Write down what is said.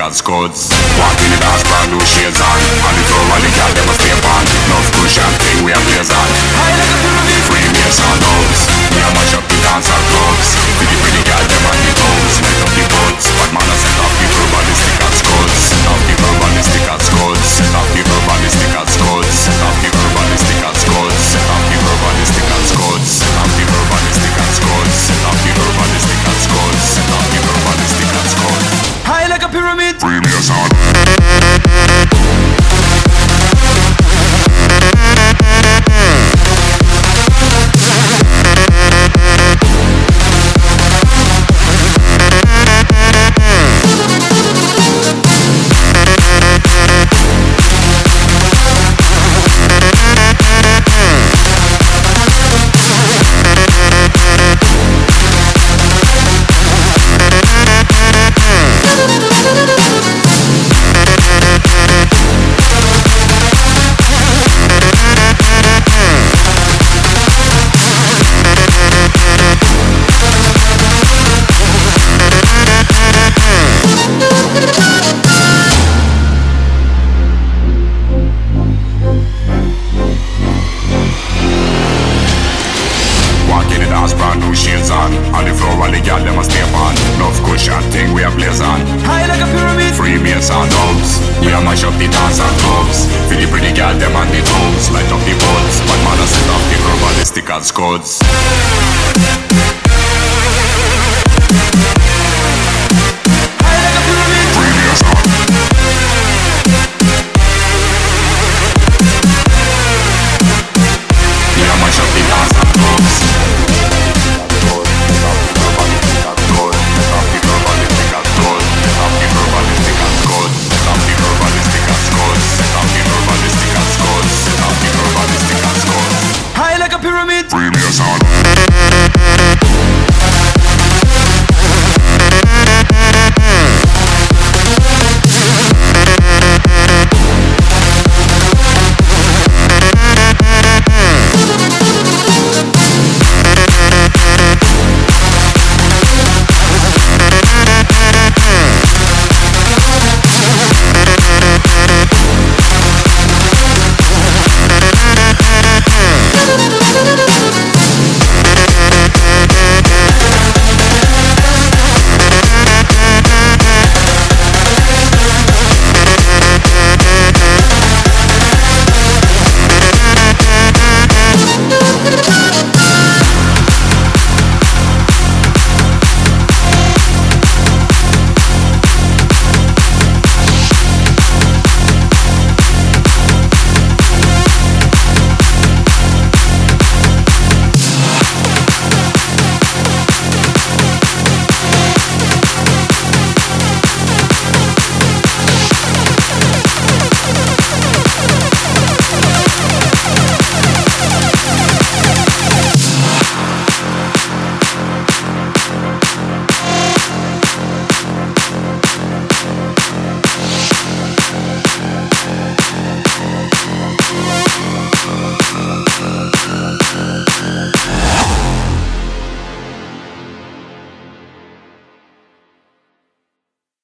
and scuds. Walk in the dance, brand new shades on. On the floor, while the girl them a stay on. Enough cushion thing we a blaze on. High like a pyramid. Freemason sounds. We a mash up the dance and clubs. With the pretty girl them on the toes. Light up the buds. Bad man a set off the verbalistic and scuds. Set off the verbalistic and scuds. Set off the verbalistic and scuds. Set off the verbalistic and scuds. Set off the verbalistic and scuds. Set off the verbalistic and scuds. Set off the verbalistic and scuds. Set off the verbalistic and scuds. High like a pyramid. Freemason. On the floor while the girl them a stay on. Enough cushion thing we a blaze on. High like a pyramid. Freemason dubs. We a mash up the dance and clubs. For the pretty girl them on the toes. Light up the buds. Bad man a set off the verbalistic and scuds. High like a pyramid. Freemason. We a mash up the dance and clubs. High like a pyramid. Freemason.